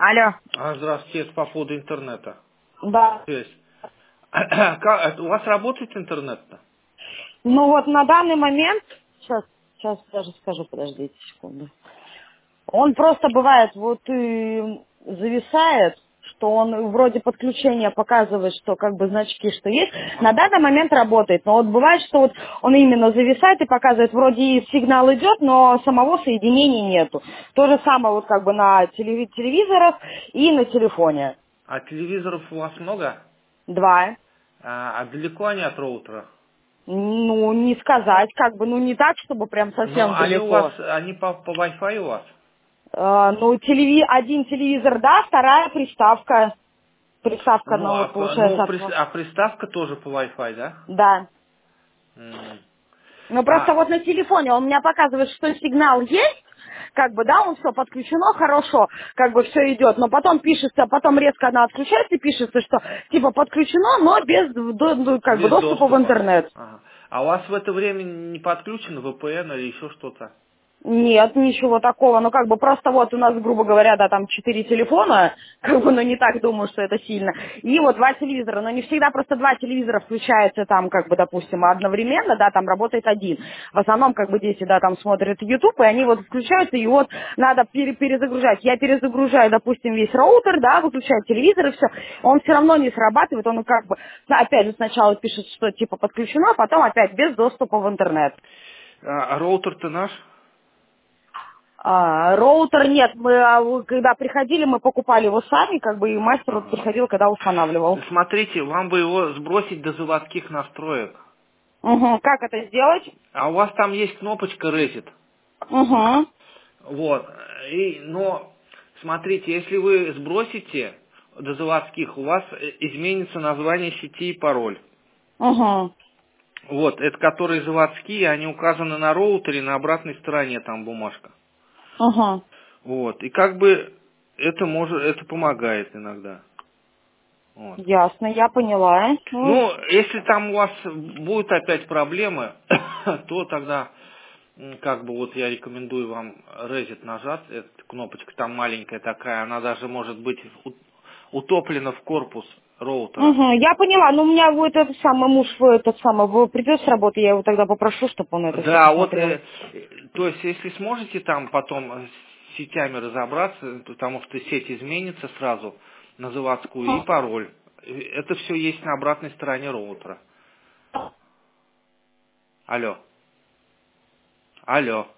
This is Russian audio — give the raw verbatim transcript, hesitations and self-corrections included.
Алло. А, здравствуйте, это по поводу интернета. Да. То есть, как, у вас работает интернет-то? Ну вот на данный момент, сейчас, сейчас даже скажу, подождите секунду. Он просто бывает вот и зависает, что он вроде подключения показывает, что как бы значки, что есть. На Ага. данный момент работает, но вот бывает, что вот он именно зависает и показывает, вроде и сигнал идет, но самого соединения нету. То же самое вот как бы на телеви- телевизорах и на телефоне. А телевизоров у вас много? Два. А, а далеко они от роутера? Ну, не сказать, как бы, ну не так, чтобы прям Но совсем они у вас, далеко. они по, по Wi-Fi у вас? Э, ну, телеви... один телевизор, да, вторая приставка. Приставка, Ну, ну, а, вот по- ну, получается, прис- от- а приставка тоже по Wi-Fi, да? да. М. Ну, просто А, вот на телефоне он мне показывает, что сигнал есть, как бы, да, он все подключено, хорошо, как бы все идет, но потом пишется, потом резко она отключается и пишется, что типа подключено, но без, до- до- как бы, без доступа в доступа. интернет. Ага. А у вас в это время не подключен ви пи эн или еще что-то? Нет, ничего такого. Ну, как бы просто вот у нас, грубо говоря, да, там четыре телефона, как бы, но не так думаю, что это сильно. И вот два телевизора, но не всегда просто два телевизора включаются там, как бы, допустим, одновременно, да, там работает один. В основном, как бы, дети, да, там смотрят YouTube, и они вот включаются, и вот надо пере- перезагружать. Я перезагружаю, допустим, весь роутер, да, выключаю телевизор, и все. Он все равно не срабатывает, он как бы, да, опять же, сначала пишет, что типа подключено, а потом опять без доступа в интернет. А, а роутер-то наш? А, роутер нет, мы а, вы когда приходили, мы покупали его сами, как бы и мастер вот Ага. приходил, когда устанавливал. Смотрите, вам бы его сбросить до заводских настроек. Угу. Как это сделать? А у вас там есть кнопочка Reset. Угу. Вот. И, но, смотрите, если вы сбросите до заводских, у вас э, изменится название сети и пароль. Угу. Вот, это которые заводские, они указаны на роутере, на обратной стороне там бумажка. Угу. Вот. И как бы это может, это помогает иногда. Вот. Ясно, я поняла. Ну, Ну, если там у вас будут опять проблемы, то тогда, м, как бы вот я рекомендую вам Reset нажать, эта кнопочка там маленькая такая, она даже может быть у- утоплена в корпус роутера. угу, я поняла. Ну, у меня вот этот самый муж, э, этот самый, в- придет с работы, я его тогда попрошу, чтобы он это все Да, вот, посмотрел. э, э, то есть если сможете там потом э, с сетями разобраться, потому что сеть изменится сразу на заводскую и пароль. Э, Это все есть на обратной стороне роутера. Алло. Алло.